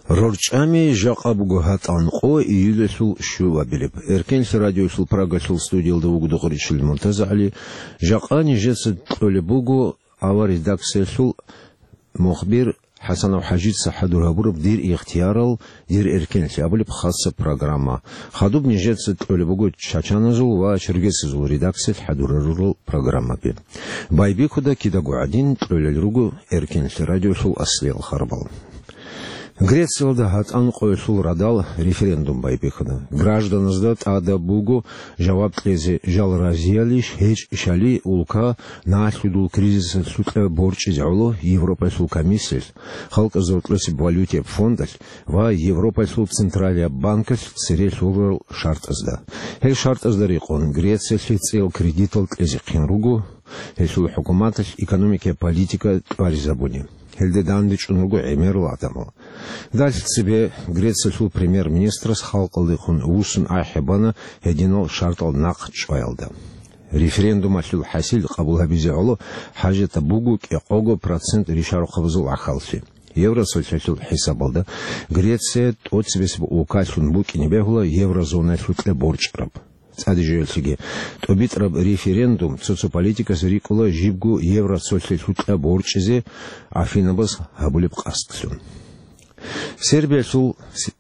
Рорчами жакабугу хатанқо июлесул шувабилиб. Эркенс радиосул прагасул студиялда угдугричил Муртаза Али. Жакани жесет толебугу ава редакциясул мухбир Хасанов Хаджид Сахадурабуров дир ихтиярал дир эркенс абилиб хасса программа. Хадуб не жесет толебугу чачаназул ва черкесизул редакция Хадурарул программа бе. Байбекуда кидагу один толелругу эркенс радиосул аслел харбал. Грециялда хатан қойсул радал референдум байбекіні. Гражданыздат ада бугу жауап лезе жал разиялиш хеч шали улка наследул кризиса сутле борчи жаулу Европайсул комиссияс, халка зортлеси валюте фондас, ва Европайсул централия банкас церес урал шартазда. Хел шартазда рекон Греция цел кредитал тлези қинругу, хесул хукуматас экономика политика тваризабуни. Хелде дандич унругу эмерл адамал. Дальше себе Греция сул премьер-министр с халкалдыхун усын айхебана единол шартал нақ чвайлда. Референдум асил хасил қабул хабизиалу хажета бугу кеқого процент решару қабызыл ахалси. Евросоциалистул хисабалда Греция от себе укасун буки небегула еврозона сутле борчраб. Цадижелсиге. Тобитраб референдум социополитика срикула жибгу евросоциалистул борчизе афинабас хабулиб қастсун. Сербия сул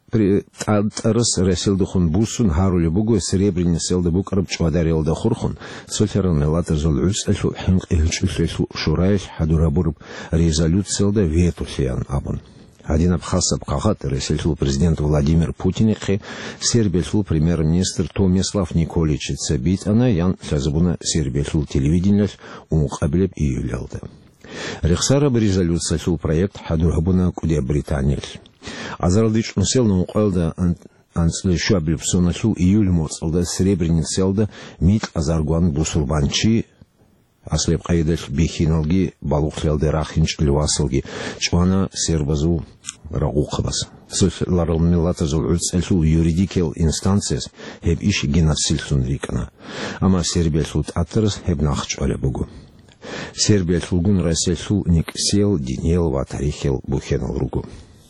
рыс расилдухун бусун харули бугу серебряный селда букарб чвадарилда хурхун соферан мелата зул ус элфу хинг элчусу шурайш хадурабурб резолюцияда ветусиян абун. Один абхасаб кахат расилсул президент Владимир Путин и Сербия сул премьер-министр Томислав Николич Цабит она ян сазбуна Сербия сул телевидение умукаблеб июлялда. Рехсара резолюция сул проект хадурабуна кудя Британия. Азарлдич нусел на мукалда анцле шуаблеб сонасул июль моцалда серебряный селда мит азаргуан бусурбанчи аслеб кайдаш бихиналги балухлялды рахинч львасылги чвана сербазу рагуқабас. Сосларал милата зул сул юридикел инстанциас хеб иш генасилсун рикана. Ама Сербия сул атырс хеб нахч алебугу. Сербия сулгун Россия сул ник сел динел ва тарихел бухенал ругу.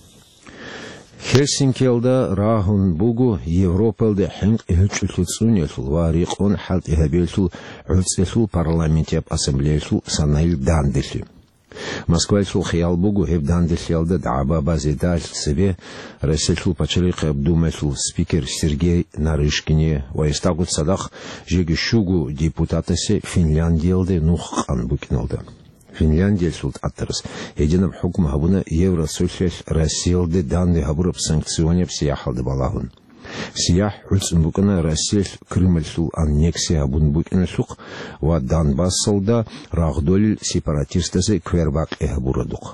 Хельсинкиелда рахун бугу Европалда хинг ихчулсуне сул ва рикон халт ихабелсул уцесул парламентеп ассамблеясул санаил дандеси. Москва сул хиял бугу хеб дандесиелда даба базидаль себе Россия сул пачалик абдумесул спикер Сергей Нарышкине ва истагут садах жеги шугу депутатасе Финляндиелда нухқан букиналда. Финляндия султ атырс. Единам хукм хабуна Евросоциалист Россиялды данный хабураб санкционеп сияхалды балахун. Сиях үлсін букана Россия Крымл сул аннексия хабун букина сук ва Донбассалда рагдолил сепаратистасы квербак эхабурадук.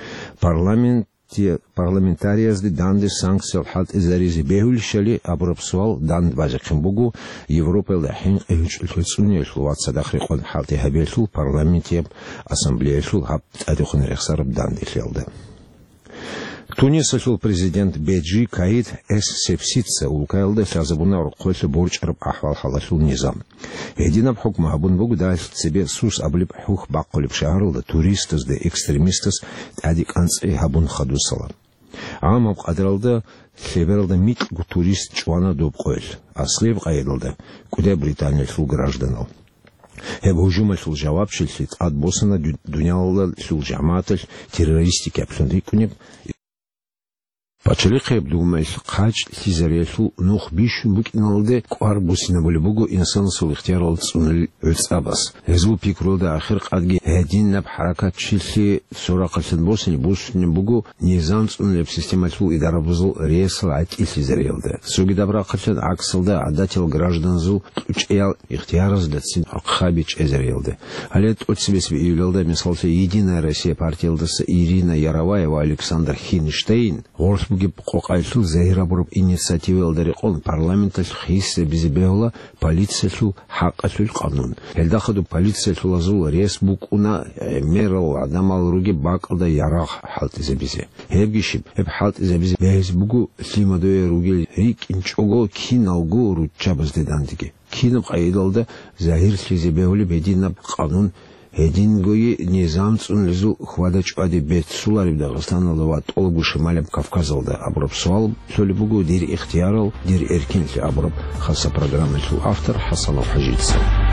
Парламентариязды данды санкциял хат изаризи бехул шали абрапсуал данд бажаким бугу Европалда хин эхчулсуне шлуат садахрикон халти хабелсул парламентиеп ассамблеясул хаб адухун рехсараб данды фелда. Туниса сул президент Беджи Каид сепсица улкайлда сазабуна рукойсы борчараб ахвал халасул низам. Единаб хукма абун бугу дальше себе сус аблиб хух баккулиб шаарылда туристас да экстремистас адик анцей хабун хадусала. Амаб кадралда севералда мит гу турист чуана доб койл. Аслев кайдалда куда Британия сул гражданал. Хеб хужума сул жавабшилсит ад босана дунялда сул жаматал террористики апсундикунеб. Пачали хеб думайс қач тизаресул нух биш букиналде квар бусина булбугу инсан сул ихтиярал цунил үлсабас. Хезу пикрулда ахир қадги един наб харакат чилси сурақасын босин бусин бугу низам цунил система сул идарабузул ресл ать тизарелде. Суги добра қачан аксылда адатил граждан зул учеял ихтияраз датсин хабич эзерелде. Алет от себе июлялда мисалса Единая Россия партиялдасы Ирина Яроваева Александр Хинштейн Буги қоқайсул заирабуруб инициатива алдариқон парламентал хиссе бизибеола полициясул хақасул қанун. Элдахаду полициясул азул ресбукуна мерал адамал руги бақалда ярах халтизе бизе. Хебгишиб, хеб халтизе бизе бехизбугу слимадуе руги рик инчого киналгу ручабыз дедандиги. Кинаб қайдалда заир слизибеоли бединаб қанун Hedingoyi nizamtsun lizu xvadaçadi bet sulari Dağıstanlıva tolgushi malep Kavkazalda abrob sual söylübugu dir ixtiyaral dir erkinli abrob xasa programı su автор Хасанов Хажитса.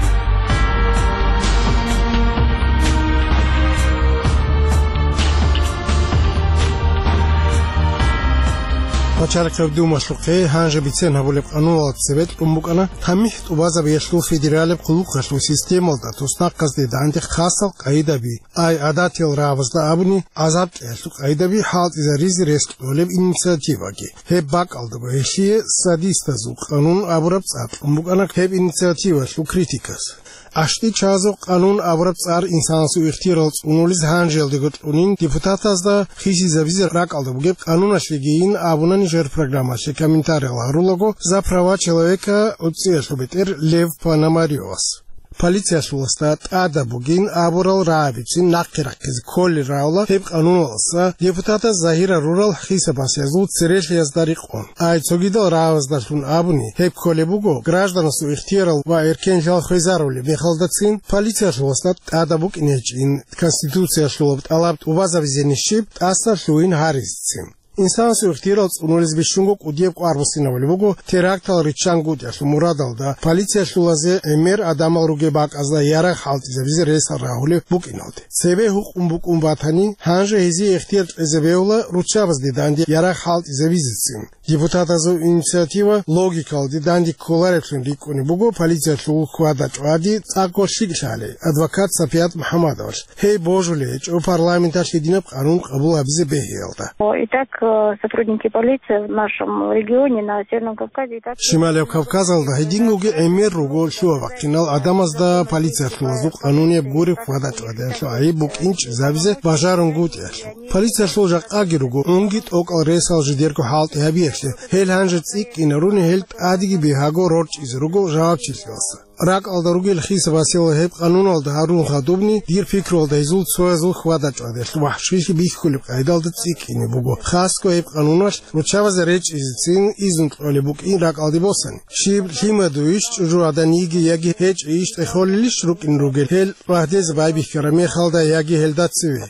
Начальник Дума Шлуке, Ханжа Бицен, Хабулев Ануал Цвет, Умбукана, Тамих Тубаза Вешлу Федералев Кулукашлу систему, да Туснак Казде Данте Хасал Кайдаби, Ай Адатил Равазда Абни, Азаб Эшлук Айдаби, Халт из Аризи Реск, Олев инициативаги. Хеб Бак Алдаба, Эшие Садиста Зук, Анун Абурабцар, Умбукана Хеб инициатива, Шлу Критикас. Ашти чазо канун абрабцар инсансу ихтиралц унулиз ханжел дегот унин депутатазда хиси завизе ракалда бугеб канунашлигин абунани жер программаше комментариялар рулого за права человека отцешлубетер Лев Пономарёвас. Полиция шуласта ада бугин абурал равицин накиракиз колли раула хеб кануналса депутата Захира Рурал хиса басязу цереш яздарикон. Ай цогидал раваздашун абуни хеб колли буго гражданасу ихтирал ва эркенжал хизарули мехалдацин полиция шуласта ада буг инечин конституция шулабт алабт убазавизенишип аса шуин харизцин. Инсансу ихтиралц унулиз бешунгок удев арвусинавали буго терактал ричангут яшу мурадалда полиция шулазе эмер адамал ругебак азда яра халтизе визе реса рахуле букиналде. Себе хук умбук умбатани ханже хизи ихтир эзебеула ручаваз диданди яра халтизе визицин. Депутатазу инициатива логикал диданди коларекшин рикуни буго полиция шул хвадачвади цакошик шале. Адвокат Сапият Мухаммадович. Хей божулеч о парламенташ единап канун кабул абизе бехелда. Итак, сотрудники полиции в нашем регионе на Северном Кавказе. Шималев Кавказалда хедингуге эмер руго шуавакинал адамазда полиция шулазук ануне буре хвадачвади яшу ай бук инч завизе бажарунгут яшу. Полиция шулжак аги руго унгит окал ресал жидерко халт ябиеште. Хел ханжец ик инаруни хелт адиги бихаго рорч из руго жавак числился. Рак алдаругел хиса васила хеб кануналда харун хадубни дир фикролда изул соязул хвадачвади яшу вахшиши бихкулиб айдалда цикини буго. Хаско хеб канунаш ручавазе реч изицин изунт олибук ин рак алдибосан. Шиб хима дуиш чужуадан иги яги хеч ишт эхолилиш рук ин ругел. Хел вахдез байбих караме халда яги хелдациве.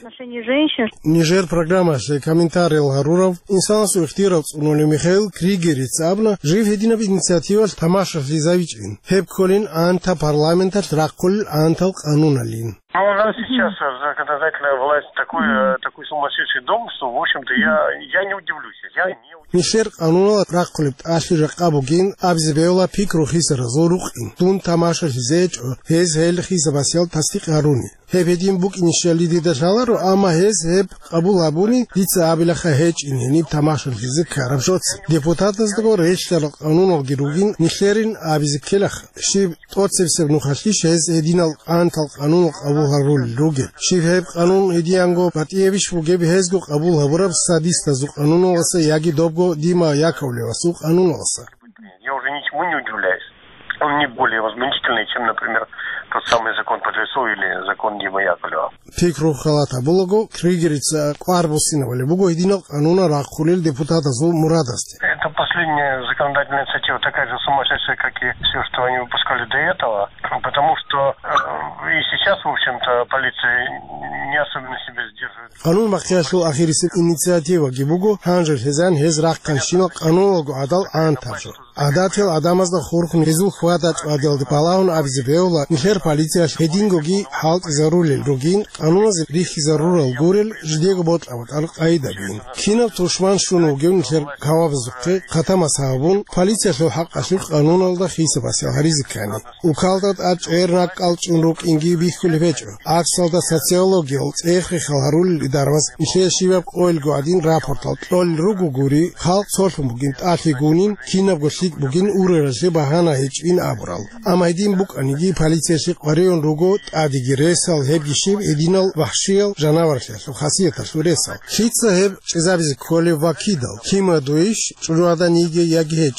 Нижер программа ше комментарий Ларуров инсансу ихтиралц унули Михаил Кригериц абна жив единов инициатива Тамаша Лизавичин. Хеб колин анта парламентар раккул антал кануналин. Ну, у нас сейчас законодательная власть такой сумасшедший дом, что, в общем-то, я не удивлюсь. Мишер канунал раккулит аши ракабугин абзебеула пикру хисера зорухин. Тун Тамаша Лизеч хез хел хиса басел тастик харуни. Хеб един бук инишали дидашалару ама хез хеб кабул абуни лица абилаха хеч инени Тамаша Лизе карабжоци. Депутатаздго рештар канунал гиругин мишерин абизикелах. Шиб тоцевсев нухашлиш хез единал антал канунал кабул харул ругел. Шиб хеб канун едианго патиевиш бугеб хезго кабул хабураб садиста зу кануналаса яги добго дима яковлева су кануналаса. Я уже ничему не удивляюсь. Он не более возмутительный, чем, например, тот самый закон Подлецова или закон Димы Яковлева. Фикру халата булого Кригерица Кварбусиновали буго единал кануна ракхулил депутата зу Мурадасти. Это последняя законодательная инициатива такая же сумасшедшая, как и все, что они выпускали до этого, потому что и сейчас, в общем-то, полиция не особенно себя сдерживает. Канун махяшул ахириси инициатива гибуго ханжер хезан хез ракканшинал кануналго адал антажо. Адател адамазда хурхун хезул хвадач адел дипалаун абзибеула нишер полиция хедингоги халт зарулил ругин кануназ рихи зарурал гурел ждего бот абат айдабин. Кинав тушман шуну гев нишер кававзуке катама сабун полиция шо хак ашук кануналда хиса басел харизикани. Укалдат ач эррак алчунрук инги бихулевечо. Аксалда социологиол эхри халарул идарваз нишер шиваб ойлго адин рапортал тол ругу гури халт сорфун бугин ахи гунин кинав гошик бугин урераше бахана ин абрал. Амайдин бук аниги полиция шик варион ругот адиги ресал хебгишив единал вахшил жанаваршел хасиета шуресал. Шитса хеб чезавиз коле вакидал. Кима дуиш чужуада ниге яги хечиш.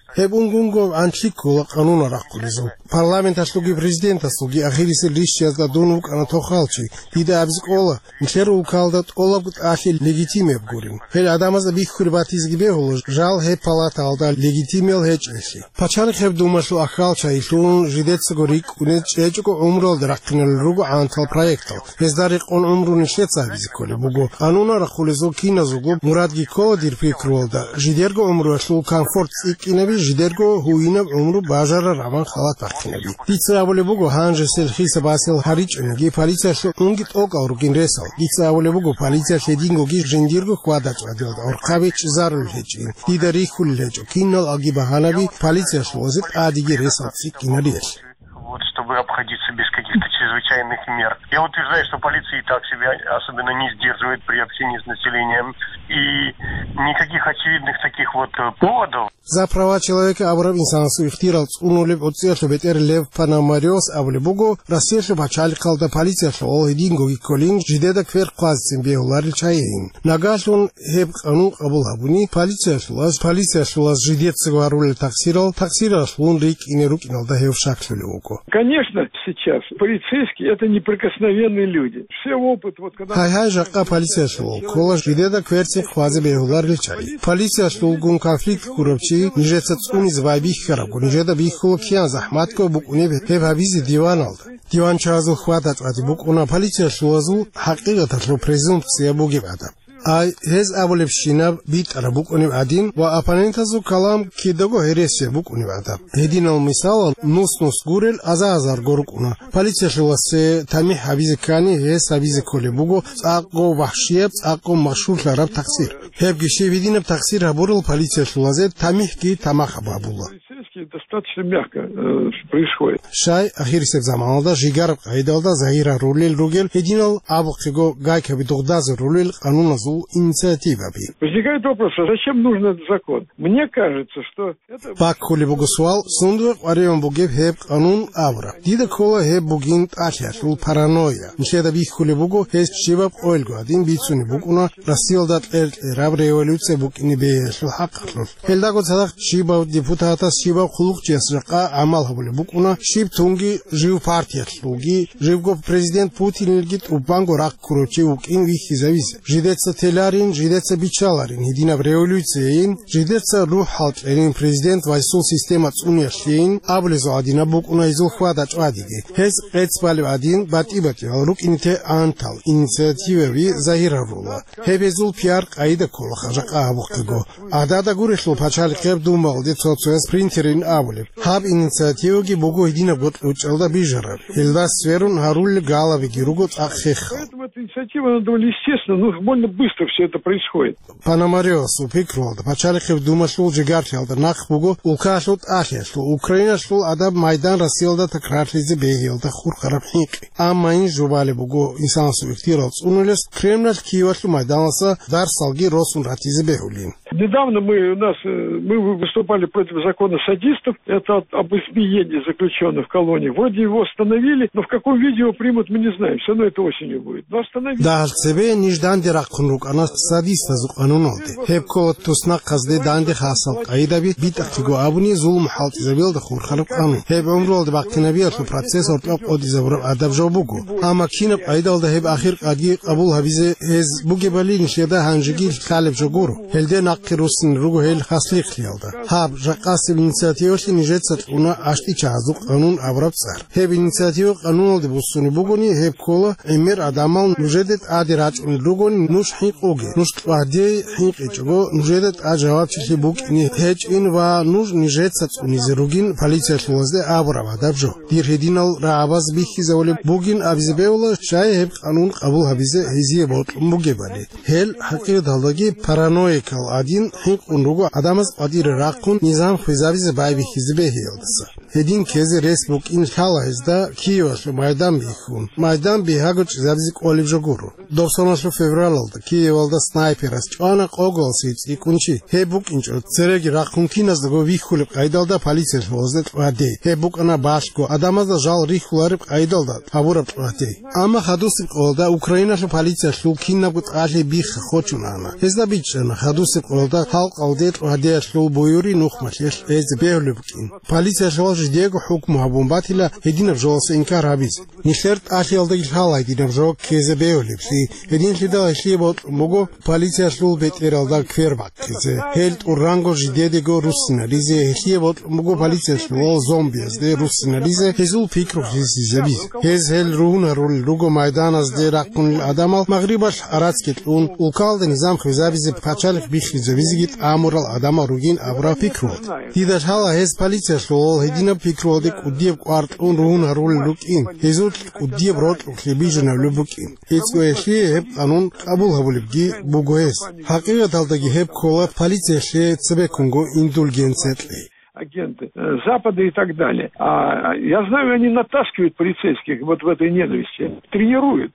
Hebungungo anchikula qanuna raqulizo. Parlament aslugi prezident aslugi akhiris lishchas da donuk anatokhalchi. Dida abzqola. Mcheru kaldat olabut akhil legitime gurin. Hel adamaz bikhurbatis gibehol jal he palata alda legitimel hechesi. Pachal kheb dumaslu akhalcha ilun jidets gorik unet chechko umrol draknel rugo antal proyektal. Bezdariq on umrun shetsa bizikole bugo. Anuna raqulizo kinazugo murad giko dir fikrolda. Jidergo umru aslu comfort ikinebi jidergo huina umru bajara ravan khalat akhinebi. Ditsavole bugo hanje sel khisa basel harichungi politsiya shu ungit oqaurgin resal. Ditsavole bugo politsiya shedingo gi jindirgo quadat adilda orqabi chizarul hechin. Didari khullejo kinnal agi bahanabi politsiya shozit adigi resal ikinarish. Вот, чтобы обходиться без каких-то чрезвычайных мер. Я утверждаю, что полиция и так себя особенно не сдерживает при общении с населением. И никаких очевидных таких вот поводов. За права человека Аврам инсансу ихтирал унулев от церкви бетер лев Панамариос авлебуго Россия бачали калда полиция шоу динго и колин жидеда квер квазцем беулар чаин. Нагашун хеб ану абулабуни полиция шулаз жидец говорил таксирал шун рик инерук иналда хев шакшулеуко. Конечно, сейчас полицейские это неприкосновенные люди. Все опыт вот когда Хай жака полиция шоу кола жидеда кверцем квазе беулар чаин. Полиция шоу гун конфликт курапчи Нижеца цуни звайбих харагу, нижеда биху киян захматко букуне бе вавизи диван алды. Диван чазу хватат вади букуна полиция шуазу хақиғататлу презумпция буги бада. Ай хез аволеб шинаб бит арабук уни адин ва апанентазу калам кидаго хересия бук уни бада. Хединал мисал нус гурел азар горук уна. Полиция шуасе тами хавизи кани хез хавизи коле буго цаqqo вахшиеб цаqqo машхур лараб таксир. Хеб гиши видинаб таксир абурл полиция шуазе тамих ки тамаха бабула. Достаточно мягко происходит. Шай ахирисев заманалда жигар айдалда захира рулел ругел хединал абқиго гайкаби дугдаз рулел кануназу инициатива би. Возникает вопрос, а зачем нужен этот закон? Мне кажется, что это... Пак хули бугусуал сундук арион бугеб хеб канун авра. Дида кола хеб бугин ахяшул паранойя. Мшеда би хули бугу хез чибаб ойлгу адин бицуни бугуна расилдат раб революция бугини беешул хаққатлул. Хелдаго цадақ чибаб депутатас чибаб хулук чесрақа амал хабуле бугуна шиб тунги жив партия шлуги живго президент Путин илгит убанго рак курочи укин вихи завизе. Жидеца теларин, жидеца бичаларин, хедина в революциин, жидеца рухалт эрин президент вайсул система цуняшлин, аблезо адина бугуна изул хвадач адиги. Хез эцпали адин батибати рук ините антал инициативеви захира рула. Хебезул пиар қаида колаха жақа абуқиго. Адада гурешлу пачали қеб думалди цоцуэс принтерин абулев. Хаб инициативги бугу едина год учалда бижарав. Хилда сверун харулли галави гиругот ахеха. Поэтому эта инициатива, она довольно естественно, но больно быстро все это происходит. Панамариос упикролда. Пачали қеб думашлу джигарчалда нах бугу улкашлут ахешлу. Украина шлу адаб майдан расилда такратлизе бегилда хурхараб хинки. Амма ин жубали бугу инсансу ихтиралц унулес Кремль киевашлу майданаса дар салги росун ратизе бегулин. Недавно мы выступали против закона садистов, это об избиении заключенных в колонии. Вроде его остановили, но в каком виде его примут, мы не знаем. Все равно это осенью будет. Но остановили. Да, себе ниждан диракунрук, она садиста зукануноды. Хепко туснак казде данде хасал каидаби битахтиго абуни зулм халти забил да хурхараб ану. Хеп умрол да бактинабияту процесс ортлап одизавраб адабжо бугу. Ама кинаб айдал да хеп ахир аги абул хабизе хез буге балин шеда ханжигил халеб жогуру. Хелде нақки русин ругу хел хаслик хлялда. Хаб жақасib инициативашли нижецат уна ашти чазу канун авраб цар. Хеп инициатива канун де бусуни бугуни хеп кола эмер адамал нужедет ади рач ругуни нуш хиқ оге. Нуш ади хиқ ичого нужедет а жаваб чишли буг ини хеч ин ва нуш нижецат унизи ругин полиция шлозде авраб адабжо. Дир хединал раабаз бихи заволи бугин авизбеула шай хеп канун қабул хабизе хизие бот буге бали. Хел хақиқат халдаги параноикал адин хиқ унругу адамаз адир рақун низам физавизе байби хизбе хилдаса. هدین کیز ریسبوک این خاله ازدا کیوش مایدان بیخون مایدان بیهاگوچ زبزیک اولیو جگورو 28 فевраль oldu Kiyev'da sniper as çana qogolsiz ikunchi hebuk incho seregi raqunkinas go vixulib qaydalda politsiya vozet vade hebuk ana bashko adamaz jal rixularib qaydalda favorab vade ama hadusib qolda Ukraina politsiya shulkinna gut ali bix xochunana ezda bichna hadusib qolda xalq aldet vade shul boyuri nuxmash ez behlubkin politsiya shol jidego hukmu bombatila hedina jolse inkar abiz nishert ashilda ilhalay dinam jok keze behlubsi hedin shida shibot mogo politsiya shul beteralda kverbak keze helt urango jidego rusina rize shibot mogo politsiya shul zombies de rusina rize hezul fikro hizizabiz hez hel runa rul rugo maydanas de raqun adamal maghribash aratsket un ulkalda nizam khizabiz pachalik bikhizavizgit amoral adama rugin avra fikro didash hala hez politsiya shul hedina fikro de udiev quart un runa rul lukin hezul udiev rot khibijna lubukin etsgo shib qanun qabul habulibgi bugoes haqiqat aldagi hep kola politsiya she tsbe kongo indulgensetli агенты Запада и так далее. Я знаю, они натаскивают полицейских вот в этой ненависти. Тренируют.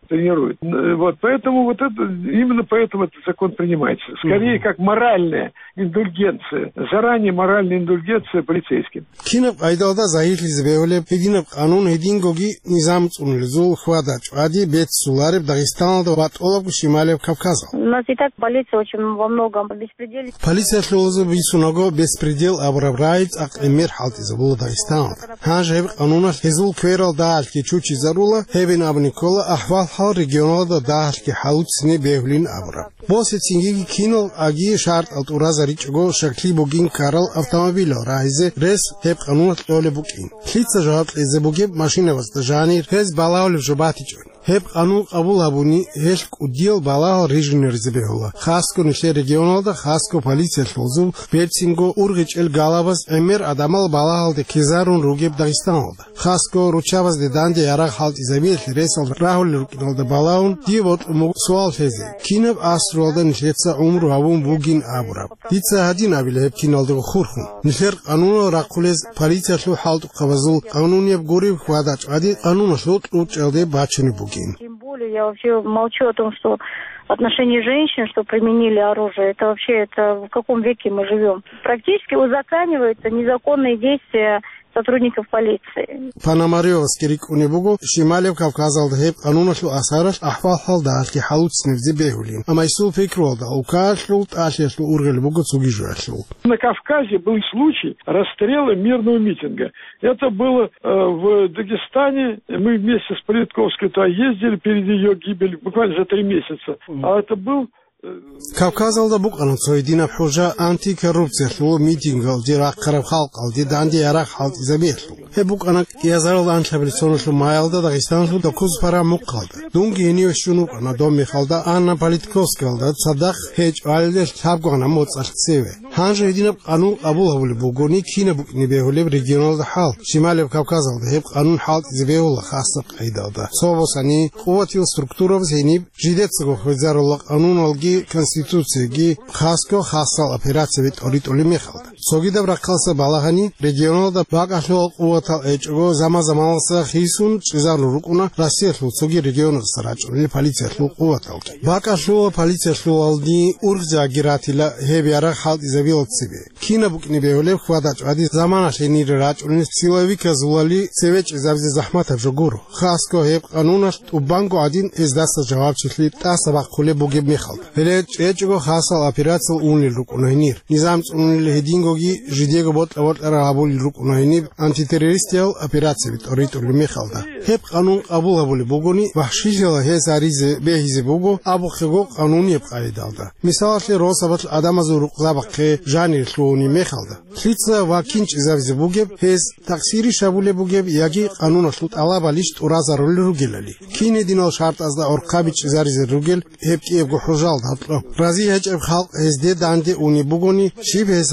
Вот поэтому вот это, именно поэтому этот закон принимается. Скорее, как моральная индульгенция. Заранее моральная индульгенция полицейским. Киноп айдалда заихли збеоле пединоп канун хедингоги низам цунлзул хвадач. Ади бет суларев Дагестанда ват олов Шималев Кавказа. У нас и так полиция очень во многом беспредельна. Полиция шлозу бисуного беспредел абрабрайт Эмир халтиза было Дагестан. Ханжев кануна хизул кверал дал ки чучи зарула хевин абникола ахвал хал регионалда дал ки халуцне бевлин абра. Босе цинги кино аги шарт от уразаричго шакли богин карал автомобиль райзе рес хеп кануна толе букин. Хитса жат лезе буге машина вастажани хез балаул жобатич. Hep qanun qabul abuni hech udil bala rejimler zebehula. Xasko nishe regionalda xasko politsiya shozum Belsingo urgich el galabas emir adamal bala halde kizarun rugeb Dagestanolda. Xasko ruchavas de dande yaraq halt izabel resal rahul rukinolda balaun divot sual fezi. Kinab astrolda nishetsa umru avun bugin aburab. Ditsa hadin abile hep kinolda khurkhun. Nisher qanun raqulez politsiya shu halt qabazul qanuniyab gorib khwadach adi qanun shut uchelde bachini bugin. Тем более я вообще молчу о том, что отношении женщин, что применили оружие, это вообще в каком веке мы живем. Практически узакониваются незаконные действия сотрудников полиции. Панамариос кирик унибугу Шималев Кавказалда хеп канунашлу асараш ахвал халда ки халуцнев зебехулин. Амайсул фикролда укашлу ашешлу ургелбугу цугижуашлу. На Кавказе был случай расстрела мирного митинга. Это было в Дагестане. Мы вместе с Политковской туда ездили перед ее гибелью буквально за 3 месяца. А это был Кавказалда буqanat soydina huja anti-korrupsiya shulu mitinggal diraq qarab xalq aldi dandi yaraq xalq izabel. He buqanak yazarul antablisonu shlu mayalda Dagestan shlu 9 para muqalda. Dungi eniyo shunu qana domi xalda Anna Politkovskalda sadaq hech alde shabqana motsartseve. Hanja edinab qanun qabul habuli bugoni kina buqni behuleb regionalda hal. Shimalev Kavkazalda hep qanun halt izabel xasq qaydada. Sobosani quvatil strukturovs henib jidetsgo xizarul qanun algi Конституцияги хаско хасал операция вит оритоли мехалда. Согидав рақалса балахани регионалда багашол қуватал эчго замазамалса хисун чизару рукуна Россия шлу соги регионал сарачули полиция шлу қуваталки. Багашол полиция шлу алди ургза гиратила хебиара халд изавил цибе. Кина букни беолев хвадач ади замана шени рачули силовика зулали севеч изавзи захматав жогуру. Хаско хеб қанунаш убанго один издаса жаваб числи тасабақ хуле бугеб мехалда. Ечего хасал операцию унил рукунайнир. Низам унил хедингоги жидего бот рабули рукунайнир антитеррористиал операция вит оритоли мехалда. Хеп канун абул абули бугони вахшижела хез аризе бехизе буго абу хего кануни qayдалда. Мисалашли росабат адамазу рукзабақе жанир шлуни мехалда. Шлица вакинч изавзе бугеб хез таксири шабуле бугеб яги кануна шлут алабалишт уразарули ругелали. Кине динал шарт азда орқабич изаризе ругел хеп киев гухужал Razi hech xalq ezde dande uni bugoni shib hesabiz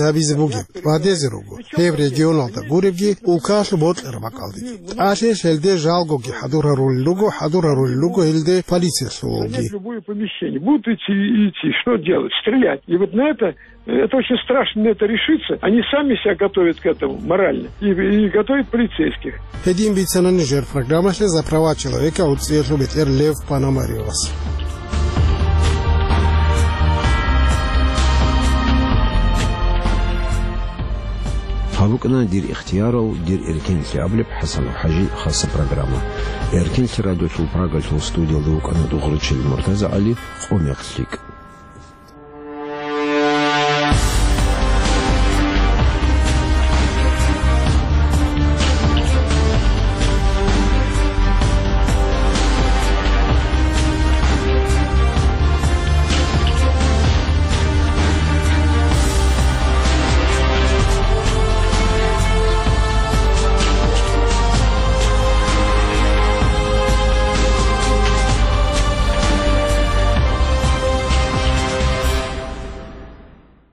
Руги, Вадези Ругу, Хев регионал да Гуревги, Укаш бот Эрбакалди. Аше Шельде Жалгоги, Хадура Руллугу, Хильде полиция Слуги. Любое помещение. Будут идти, что делать? Стрелять. И вот на это очень страшно на это решиться. Они сами себя готовят к этому морально. И готовят полицейских. Един бицана Нижер программа за права человека от Сверхубитер Лев Панамариос. هابوكنا دير اختياره ودير إركين سيابلب حسن وحاجي خاصة برنامج إركين سرادو سو براغل سو ستوديو دوك أنا دغرتش المرتزع علي قوم يخليك